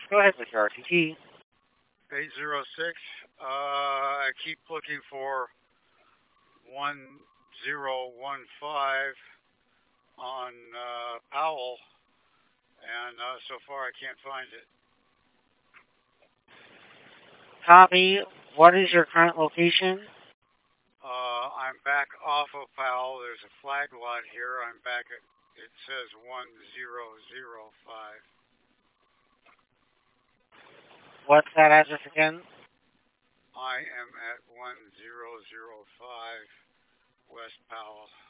Go ahead with your RTT. 806. I keep looking for 1015 on Powell, and so far I can't find it. Copy. What is your current location? I'm back off of Powell. There's a flag lot here. I'm back at, it says 1005. What's that address again? I am at 1005 West Powell.